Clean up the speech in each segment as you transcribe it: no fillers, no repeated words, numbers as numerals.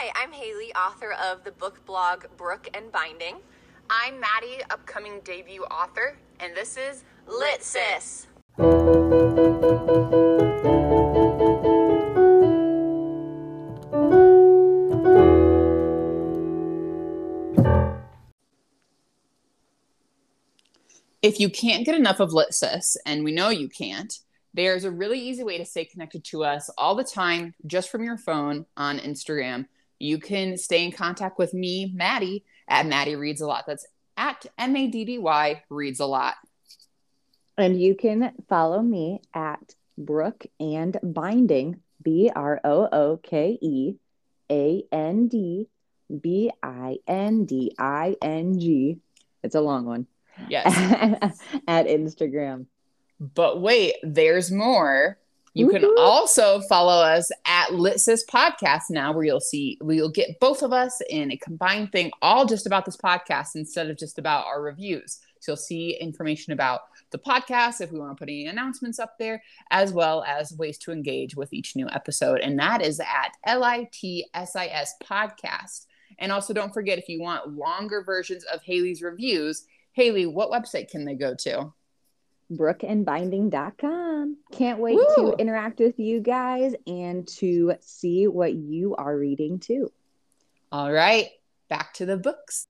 Hi, I'm Haley, author of the book blog Brook and Binding. I'm Maddie, upcoming debut author, and this is Lit Sis. If you can't get enough of Lit Sis, and we know you can't, there's a really easy way to stay connected to us all the time, just from your phone on Instagram. You can stay in contact with me, Maddie, at Maddie Reads a Lot. That's at MADDY Reads a Lot. And you can follow me at Brook and Binding, BROOKEANDBINDING. It's a long one. Yes. At Instagram. But wait, there's more. You can also follow us at Lit Sis Podcast now, where we'll get both of us in a combined thing, all just about this podcast instead of just about our reviews. So you'll see information about the podcast, if we want to put any announcements up there, as well as ways to engage with each new episode. And that is at LITSIS Podcast. And also don't forget, if you want longer versions of Haley's reviews, Haley, what website can they go to? brookandbinding.com. Can't wait to interact with you guys and to see what you are reading too. All right, back to the books.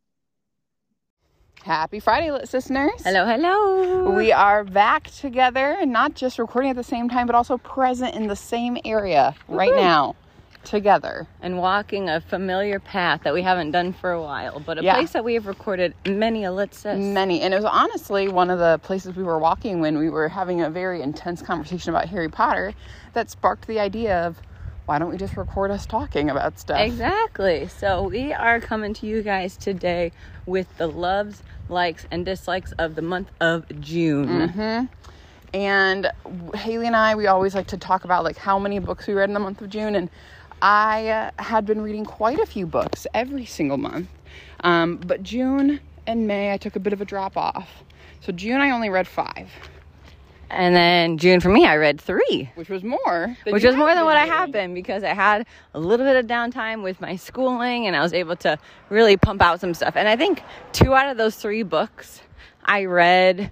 Happy Friday, Lit Listeners. Hello, hello. We are back together, and not just recording at the same time, but also present in the same area right now. Together and walking a familiar path that we haven't done for a while, but a place that we have recorded many a Lit Sis. Many. And it was honestly one of the places we were walking when we were having a very intense conversation about Harry Potter that sparked the idea of, why don't we just record us talking about stuff? Exactly. So we are coming to you guys today with the loves, likes, and dislikes of the month of June. Mm-hmm. And Haley and I, we always like to talk about like how many books we read in the month of June, and I had been reading quite a few books every single month. But June and May, I took a bit of a drop off. So June, I only read 5. And then June for me, I read 3. Which was more than what I have been, because I had a little bit of downtime with my schooling and I was able to really pump out some stuff. And I think 2 out of those 3 books I read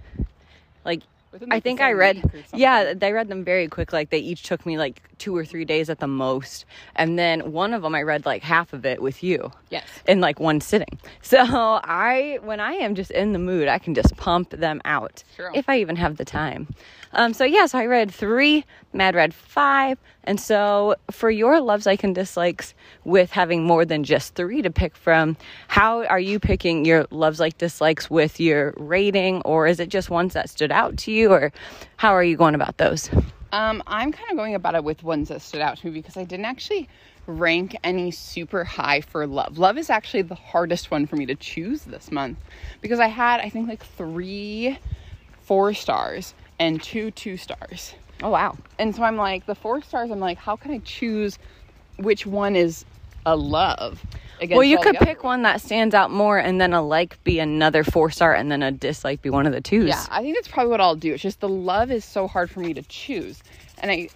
I read them very quick. Like they each took me like 2 or 3 days at the most. And then one of them, I read like half of it with you. Yes. In like one sitting. So when I am just in the mood, I can just pump them out. Sure. If I even have the time. So I read 3, Mad read 5. And so for your loves, likes, and dislikes, with having more than just 3 to pick from, how are you picking your loves, like, dislikes with your rating? Or is it just ones that stood out to you? Or how are you going about those? I'm kind of going about it with ones that stood out to me, because I didn't actually rank any super high for love. Love is actually the hardest one for me to choose this month, because I had, I think, like 3 4 stars and 2 2 stars. Oh, wow. And so I'm like, the 4 stars, I'm like, how can I choose which one is a love? Well, you could pick one that stands out more, and then a like be another 4-star, and then a dislike be one of the 2s. Yeah, I think that's probably what I'll do. It's just the love is so hard for me to choose. And I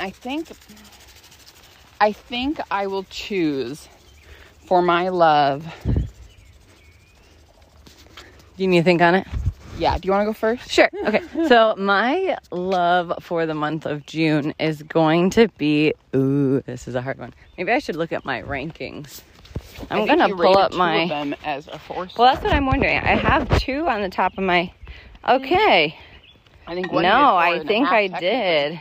think I will choose for my love. You need to think on it? Yeah, do you want to go first? Sure. Okay. So my love for the month of June is going to be, this is a hard one. Maybe I should look at my rankings. I'm going to pull up my, 2 of them as a 4-star. Well, that's what I'm wondering. I have 2 on the top of my, okay. I think one. No, I think I did.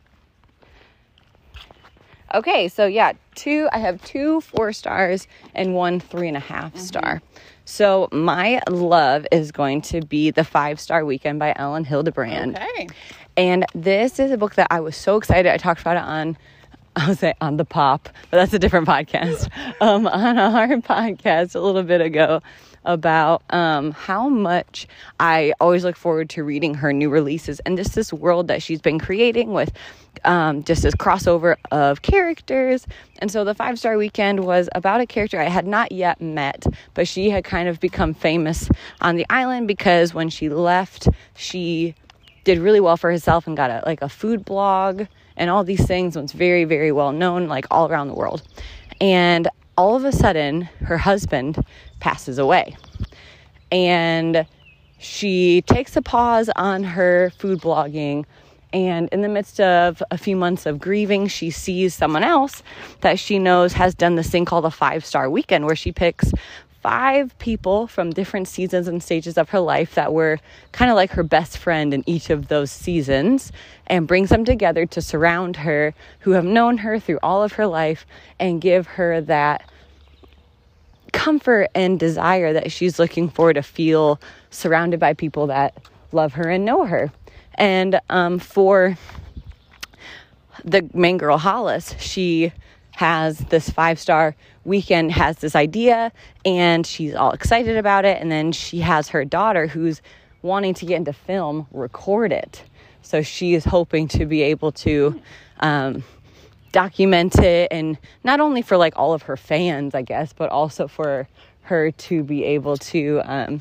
Okay, so yeah, I have 2 4 stars and 1 3.5 star. So my love is going to be The 5-Star Weekend by Ellen Hildebrand. Okay. And this is a book that I was so excited. I talked about it on the Pop, but that's a different podcast. On our podcast a little bit ago about how much I always look forward to reading her new releases, and just this world that she's been creating with just this crossover of characters. And so The 5-Star Weekend was about a character I had not yet met, but she had kind of become famous on the island because when she left, she did really well for herself and got a food blog and all these things. It's very, very well known, like all around the world. And all of a sudden her husband passes away. And she takes a pause on her food blogging, and in the midst of a few months of grieving, she sees someone else that she knows has done this thing called a 5-star weekend, where she picks 5 people from different seasons and stages of her life that were kind of like her best friend in each of those seasons, and brings them together to surround her, who have known her through all of her life, and give her that comfort and desire that she's looking for, to feel surrounded by people that love her and know her. And for the main girl, Hollis, she has this 5-star weekend, has this idea, and she's all excited about it. And then she has her daughter, who's wanting to get into film, record it. So she is hoping to be able to document it, and not only for like all of her fans, I guess, but also for her to be able to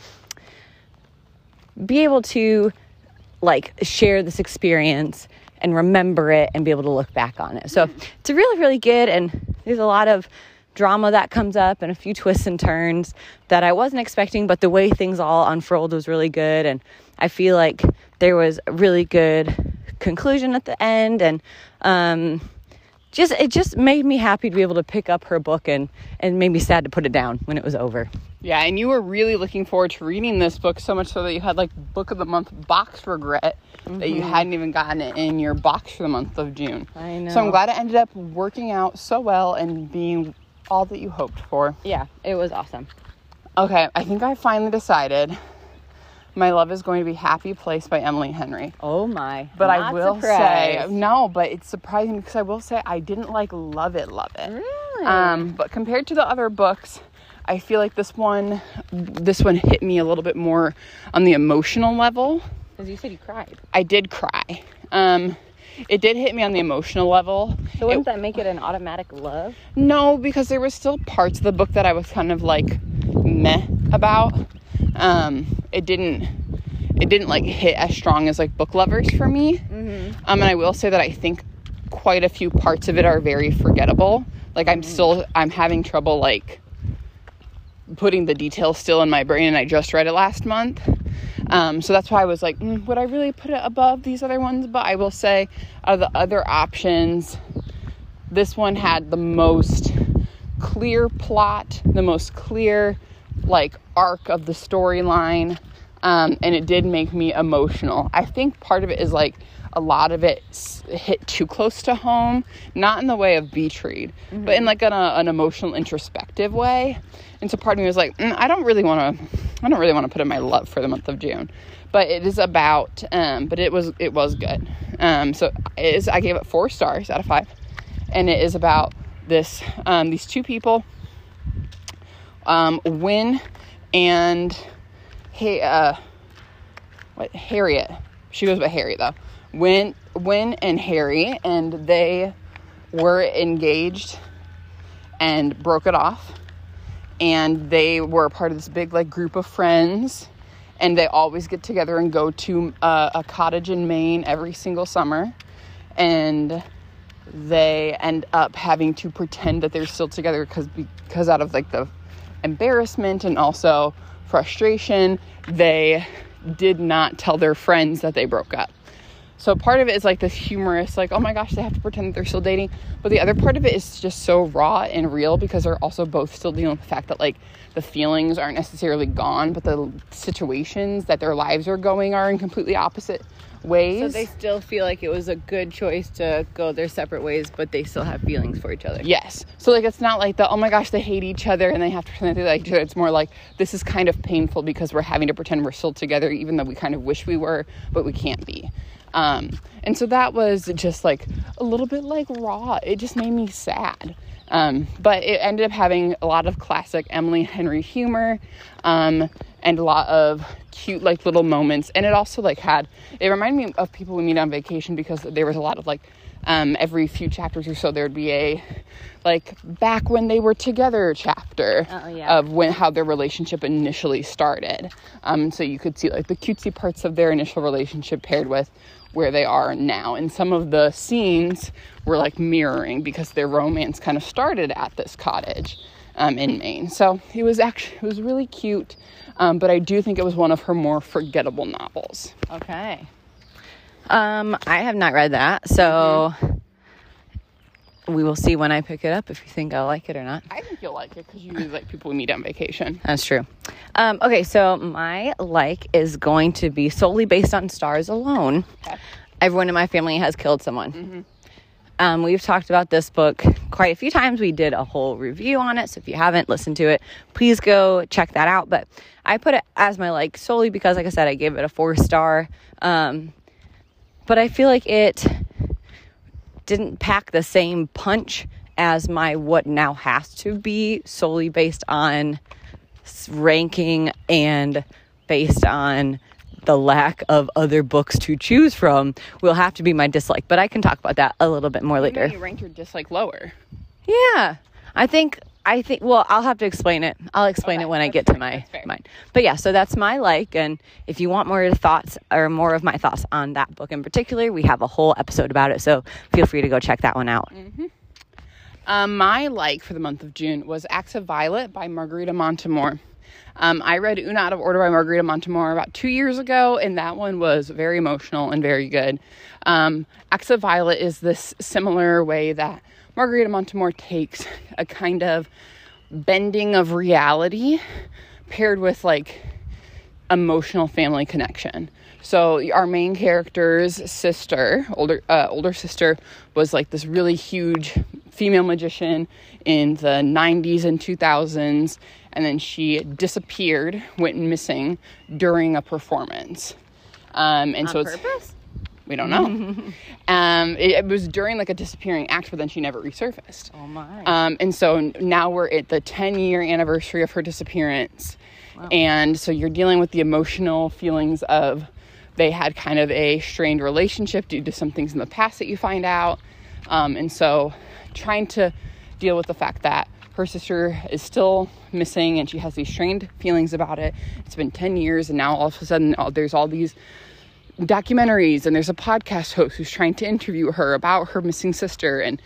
like share this experience and remember it and be able to look back on it. So it's really, really good. And there's a lot of drama that comes up and a few twists and turns that I wasn't expecting, but the way things all unfurled was really good. And I feel like there was a really good conclusion at the end. And it just made me happy to be able to pick up her book, and made me sad to put it down when it was over. Yeah, and you were really looking forward to reading this book, so much so that you had like book of the month box regret that you hadn't even gotten it in your box for the month of June. I know. So I'm glad it ended up working out so well and being all that you hoped for. Yeah, it was awesome. Okay, I think I finally decided my love is going to be Happy Place by Emily Henry. Oh my. But Not I will surprised. say, no, but it's surprising because I will say I didn't like love it. Really? But compared to the other books, I feel like this one hit me a little bit more on the emotional level. Because you said you cried. I did cry. It did hit me on the emotional level. So wouldn't that make it an automatic love? No, because there was still parts of the book that I was kind of like meh about. It didn't like hit as strong as like Book Lovers for me. Mm-hmm. And I will say that I think quite a few parts of it are very forgettable. Like I'm having trouble like putting the details still in my brain, and I just read it last month. So that's why I was like, would I really put it above these other ones? But I will say, out of the other options, this one had the most clear plot, the most clear like arc of the storyline, and it did make me emotional. I think part of it is like a lot of it hit too close to home, not in the way of beach read, but in like an emotional, introspective way. And so part of me was like, I don't really want to put in my love for the month of June, but it is about, but it was good. So I gave it 4 stars out of 5, and it is about these 2 people, Win and Harriet. She goes by Harry though. Win and Harry, and they were engaged and broke it off, and they were part of this big like group of friends, and they always get together and go to a cottage in Maine every single summer, and they end up having to pretend that they're still together because out of like the embarrassment and also frustration, they did not tell their friends that they broke up. So part of it is like this humorous, like, oh my gosh, they have to pretend that they're still dating. But the other part of it is just so raw and real, because they're also both still dealing with the fact that like the feelings aren't necessarily gone, but the situations that their lives are going are in completely opposite ways. So they still feel like it was a good choice to go their separate ways, but they still have feelings for each other. Yes. So like it's not like oh my gosh, they hate each other and they have to pretend they like each other. It's more like this is kind of painful because we're having to pretend we're still together, even though we kind of wish we were, but we can't be. And so that was just like a little bit like raw. It just made me sad. But it ended up having a lot of classic Emily Henry humor, and a lot of cute like little moments. And it also like it reminded me of People We Meet on Vacation, because there was a lot of like, every few chapters or so, there'd be a like back when they were together chapter of how their relationship initially started. So you could see like the cutesy parts of their initial relationship paired with where they are now. And some of the scenes were like mirroring, because their romance kind of started at this cottage. in Maine. So it was really cute. But I do think it was one of her more forgettable novels. Okay. I have not read that, so we will see when I pick it up if you think I'll like it or not. I think you'll like it because you really like people we meet on vacation. That's true. Okay, so my like is going to be solely based on Stars Alone. Okay. Everyone in my family has killed someone. We've talked about this book quite a few times. We did a whole review on it, so if you haven't listened to it, please go check that out. But I put it as my like solely because, like I said, I gave it a 4-star. But I feel like it didn't pack the same punch as my what now has to be, solely based on ranking and based on the lack of other books to choose from, will have to be my dislike. But I can talk about that a little bit more later. You ranked your dislike lower. Yeah. I think, well, I'll have to explain it. I'll explain it when I get to my mind. But yeah, so that's my like. And if you want more thoughts or more of my thoughts on that book in particular, we have a whole episode about it. So feel free to go check that one out. My like for the month of June was Acts of Violet by Margarita Montemor. I read Una Out of Order by Margarita Montemor about 2 years ago, and that one was very emotional and very good. Acts of Violet is this similar way that Margarita Montemor takes a kind of bending of reality paired with like emotional family connection. So our main character's sister, older sister, was like this really huge female magician in the 90s and 2000s. And then she disappeared, went missing during a performance. And On so purpose? We don't know. It was during like a disappearing act, but then she never resurfaced. Oh my. And so now we're at the 10-year anniversary of her disappearance. Wow. And so you're dealing with the emotional feelings of they had kind of a strained relationship due to some things in the past that you find out. And so trying to deal with the fact that her sister is still missing and she has these strained feelings about it. It's been 10 years and now all of a sudden there's all these documentaries and there's a podcast host who's trying to interview her about her missing sister, and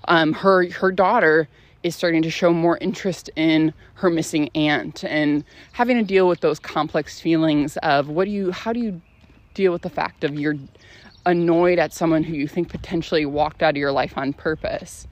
her daughter is starting to show more interest in her missing aunt, and having to deal with those complex feelings of how do you deal with the fact of you're annoyed at someone who you think potentially walked out of your life on purpose,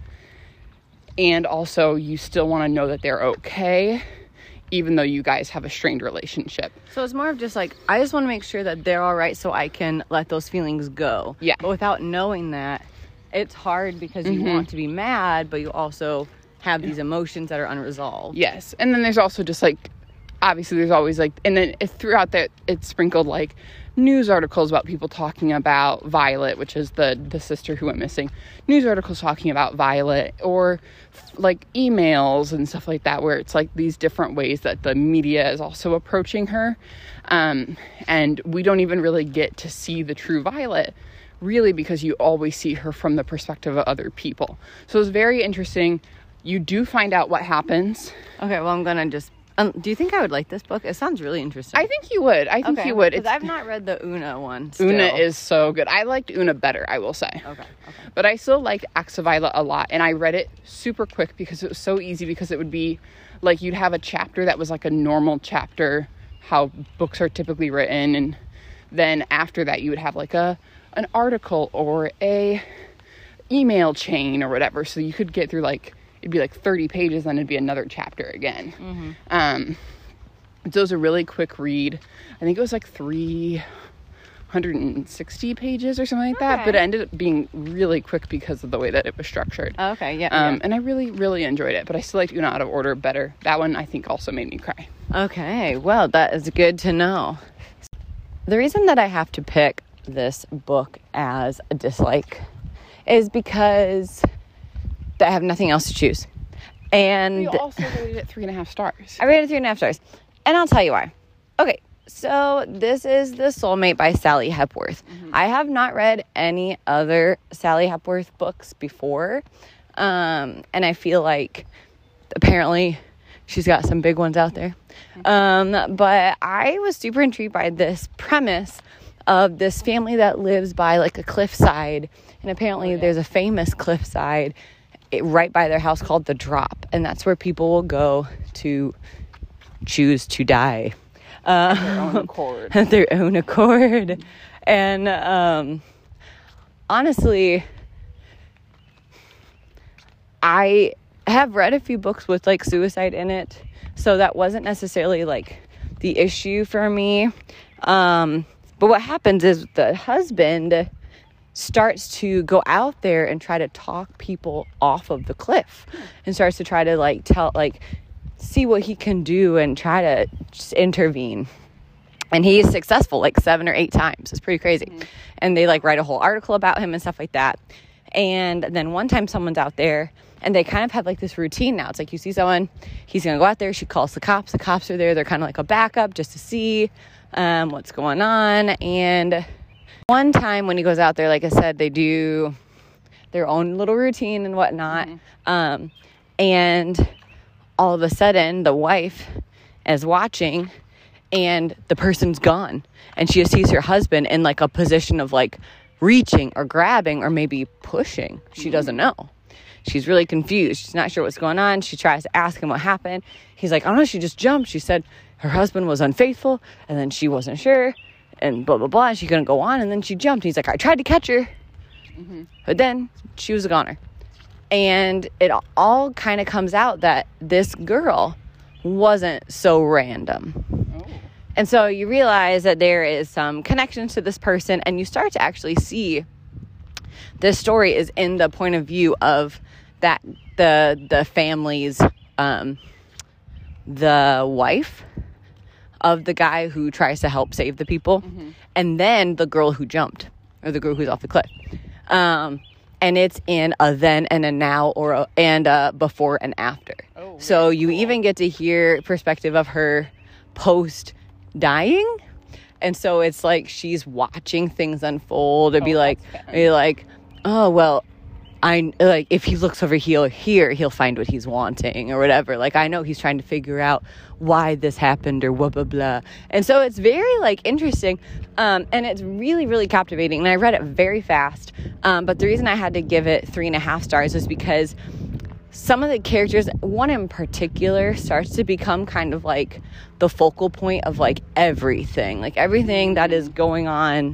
and also you still want to know that they're okay even though you guys have a strained relationship. So it's more of just like, I just want to make sure that they're all right so I can let those feelings go. Yeah. But without knowing that, it's hard because you want to be mad, but you also have these emotions that are unresolved. Yes. And then there's also just like, obviously there's always like, and then throughout that it's sprinkled like news articles about people talking about Violet, which is the sister who went missing. News articles talking about Violet, or like emails and stuff like that, where it's like these different ways that the media is also approaching her. And we don't even really get to see the true Violet, really, because you always see her from the perspective of other people. So it's very interesting. You do find out what happens. Okay, well, I'm going to just... do you think I would like this book? It sounds really interesting. I think you would. I think you would. Because I've not read the Una one still. Una is so good. I liked Una better, I will say. Okay. But I still liked Acts of Violet a lot. And I read it super quick because it was so easy, because it would be like you'd have a chapter that was like a normal chapter, how books are typically written. And then after that, you would have like an article or a email chain or whatever. So you could get through like, it'd be like 30 pages, then it'd be another chapter again. So it was a really quick read. I think it was like 360 pages or something like that, but it ended up being really quick because of the way that it was structured. Okay, yeah. And I really, really enjoyed it, but I still liked Una Out of Order better. That one, I think, also made me cry. Okay, well, that is good to know. The reason that I have to pick this book as a dislike is because I have nothing else to choose. And you also rated it 3.5 stars. I rated it 3.5 stars. And I'll tell you why. Okay, so this is The Soulmate by Sally Hepworth. I have not read any other Sally Hepworth books before. And I feel like apparently she's got some big ones out there. But I was super intrigued by this premise of this family that lives by like a cliffside. And apparently there's a famous cliffside right by their house called The Drop. And that's where people will go to choose to die. At their own accord. At their own accord. And honestly, I have read a few books with like suicide in it, so that wasn't necessarily like the issue for me. But what happens is the husband starts to go out there and try to talk people off of the cliff, and starts to try to like see what he can do and try to just intervene. And he is successful like 7 or 8 times. It's pretty crazy. Mm-hmm. And they like write a whole article about him and stuff like that. And then one time someone's out there, and they kind of have like this routine now. It's like you see someone, he's going to go out there. She calls the cops. The cops are there. They're kind of like a backup just to see what's going on. And one time when he goes out there, like I said, they do their own little routine and whatnot. Mm-hmm. And all of a sudden, the wife is watching, and the person's gone. And she just sees her husband in like a position of like reaching or grabbing or maybe pushing. She doesn't know. She's really confused. She's not sure what's going on. She tries to ask him what happened. He's like, "Oh no, she just jumped." She said her husband was unfaithful, and then she wasn't sure, and blah, blah, blah. And she couldn't go on, and then she jumped. He's like, "I tried to catch her." Mm-hmm. But then she was a goner. And it all kind of comes out that this girl wasn't so random. Oh. And so you realize that there is some connection to this person, and you start to actually see this story is in the point of view of that the family's the wife of the guy who tries to help save the people, mm-hmm. and then the girl who jumped, or the girl who's off the cliff. And it's in a then and a now, and a before and after. Oh, so you even get to hear perspective of her post dying. And so it's like she's watching things unfold and be like, "Oh, well, I like if he looks over here, he'll find what he's wanting," or whatever. Like, I know he's trying to figure out why this happened, or blah, blah, blah. And so it's very like interesting. And it's really, really captivating. And I read it very fast. But the reason I had to give it 3.5 stars is because some of the characters, one in particular, starts to become kind of like the focal point of like everything that is going on.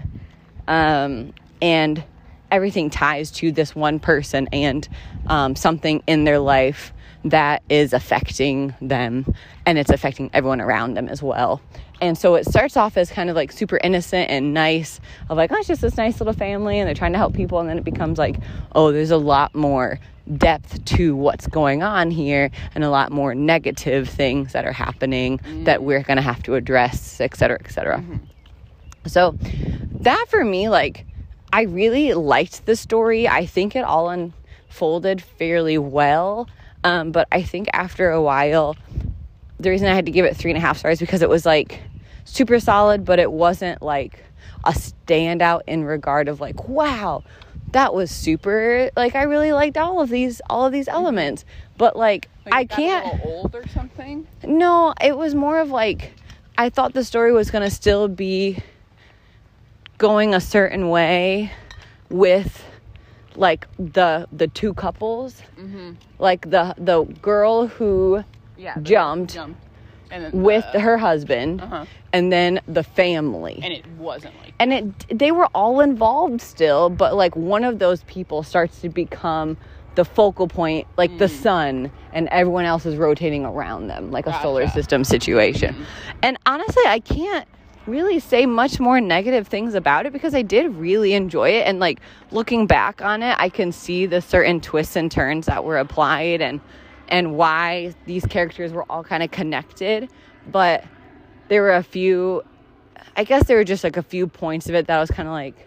And everything ties to this one person and something in their life that is affecting them, and it's affecting everyone around them as well. And so it starts off as kind of like super innocent and nice, of like, oh, it's just this nice little family and they're trying to help people. And then it becomes like, oh, there's a lot more depth to what's going on here, and a lot more negative things that are happening that we're going to have to address, et cetera, et cetera. Mm-hmm. So that for me, like, I really liked the story. I think it all unfolded fairly well. But I think after a while, the reason I had to give it 3.5 stars because it was like super solid, but it wasn't like a standout in regard of like, wow, that was super, like, I really liked all of these elements. But like I can't. A little old or something? No, it was more of like, I thought the story was going to still be going a certain way with like the two couples, mm-hmm. like the girl who jumped and then with her husband, uh-huh. and then the family. And it wasn't like that. And they were all involved still, but like one of those people starts to become the focal point, like the sun, and everyone else is rotating around them, like a solar system situation. Mm-hmm. And honestly, I can't really say much more negative things about it because I did really enjoy it, and like looking back on it, I can see the certain twists and turns that were applied and why these characters were all kind of connected. But there were a few, I guess there were just like a few points of it that I was kind of like,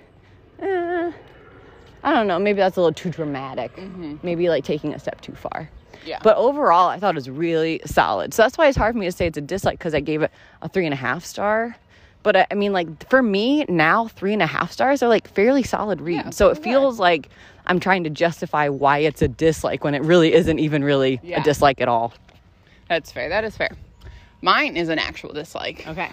I don't know, maybe that's a little too dramatic, mm-hmm. maybe like taking a step too far. Yeah. But overall, I thought it was really solid. So that's why it's hard for me to say it's a dislike, because I gave it a 3.5 star. But I mean, like, for me now, 3.5 stars are like fairly solid reads. Yeah, so it feels like I'm trying to justify why it's a dislike when it really isn't even really a dislike at all. That's fair. That is fair. Mine is an actual dislike. Okay.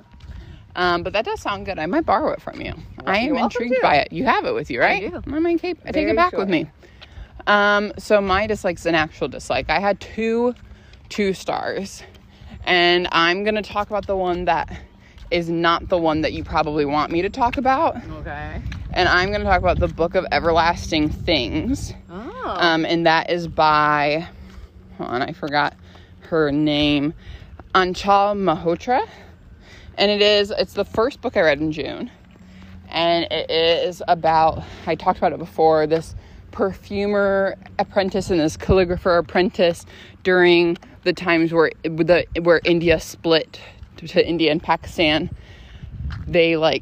But that does sound good. I might borrow it from you. Well, I am intrigued by it. You have it with you, right? I do. I take it back with me. So my dislike's an actual dislike. I had 2 stars, and I'm going to talk about the one that is not the one that you probably want me to talk about. Okay. And I'm going to talk about the Book of Everlasting Things. Oh. And that is by, hold on, I forgot her name, Anchal Malhotra. And it's the first book I read in June. And it is about, I talked about it before, this perfumer apprentice and this calligrapher apprentice during the times where India split to India and Pakistan. They they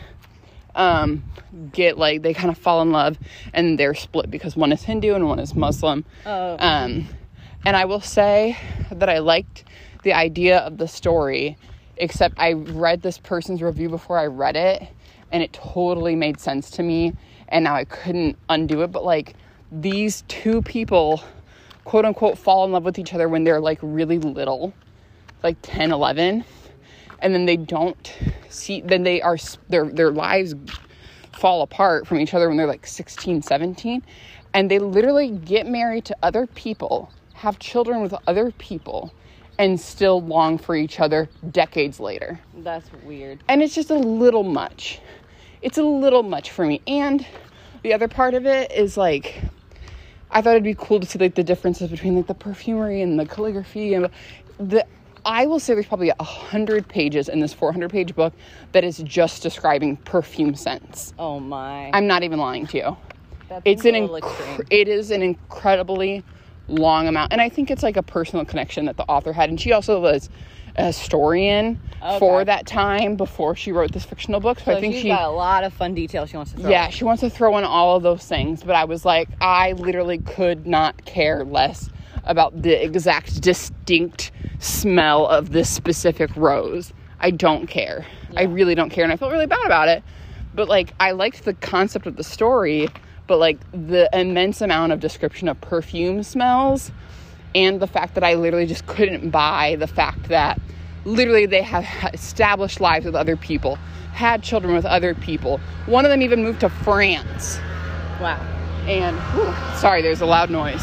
kind of fall in love, and they're split because one is Hindu and one is Muslim. Oh. And I will say that I liked the idea of the story, except I read this person's review before I read it, and it totally made sense to me, and now I couldn't undo it. But these 2 people, quote unquote, fall in love with each other when they're really little, 10, 11, and then they don't see, then their lives fall apart from each other when they're 16, 17, and they literally get married to other people, have children with other people, and still long for each other decades later. That's weird. And it's just a little much. It's a little much for me. And the other part of it is I thought it'd be cool to see the differences between the perfumery and the calligraphy, and I will say there's probably 100 pages in this 400-page book that is just describing perfume scents. Oh my. I'm not even lying to you. It is an incredibly long amount, and I think it's a personal connection that the author had, and she also was a historian for that time before she wrote this fictional book. So I think she's got a lot of fun details she wants to throw. Yeah, she wants to throw in all of those things, but I was I literally could not care less about the exact distinct smell of this specific rose. I don't care. Yeah. I really don't care, and I felt really bad about it. But I liked the concept of the story, but the immense amount of description of perfume smells, and the fact that I literally just couldn't buy the fact that literally they have established lives with other people, had children with other people. One of them even moved to France. Wow. And sorry, there's a loud noise.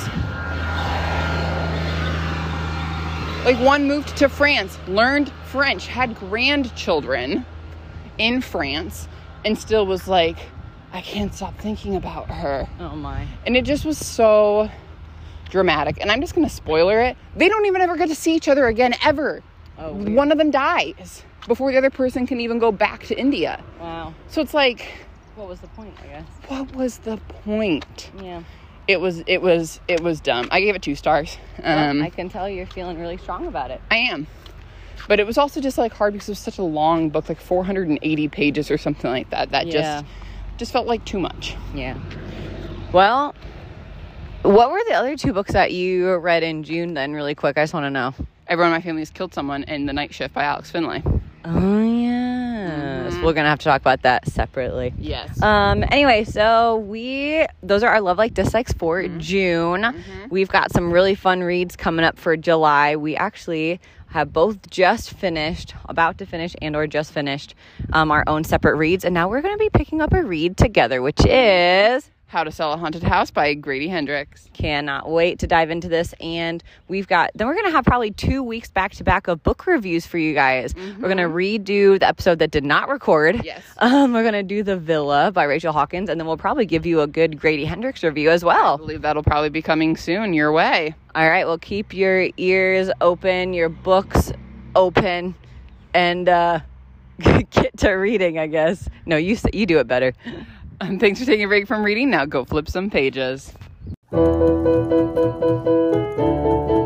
One moved to France, learned French, had grandchildren in France, and still was I can't stop thinking about her. Oh my. And it just was so dramatic. And I'm just going to spoiler it. They don't even ever get to see each other again, ever. Oh, weird. One of them dies before the other person can even go back to India. Wow. So it's what was the point, I guess? What was the point? Yeah. It was dumb. I gave it 2 stars. Well, I can tell you're feeling really strong about it. I am. But it was also just hard because it was such a long book, 480 pages or something like that. That just felt like too much. Yeah. Well, what were the other 2 books that you read in June then, really quick? I just want to know. Everyone in My Family Has Killed Someone and The Night Shift by Alex Finlay. Oh, yeah. So we're going to have to talk about that separately. Yes. Anyway, so those are our love, dislikes for June. Mm-hmm. We've got some really fun reads coming up for July. We actually have both about to finish and or just finished our own separate reads. And now we're going to be picking up a read together, which is How to Sell a Haunted House by Grady Hendrix. Cannot wait to dive into this. And we're going to have probably 2 weeks back to back of book reviews for you guys. Mm-hmm. We're going to redo the episode that did not record. Yes. We're going to do The Villa by Rachel Hawkins, and then we'll probably give you a good Grady Hendrix review as well. I believe that'll probably be coming soon your way. All right. Well, keep your ears open, your books open, and get to reading, I guess. No, you do it better. Thanks for taking a break from reading. Now go flip some pages.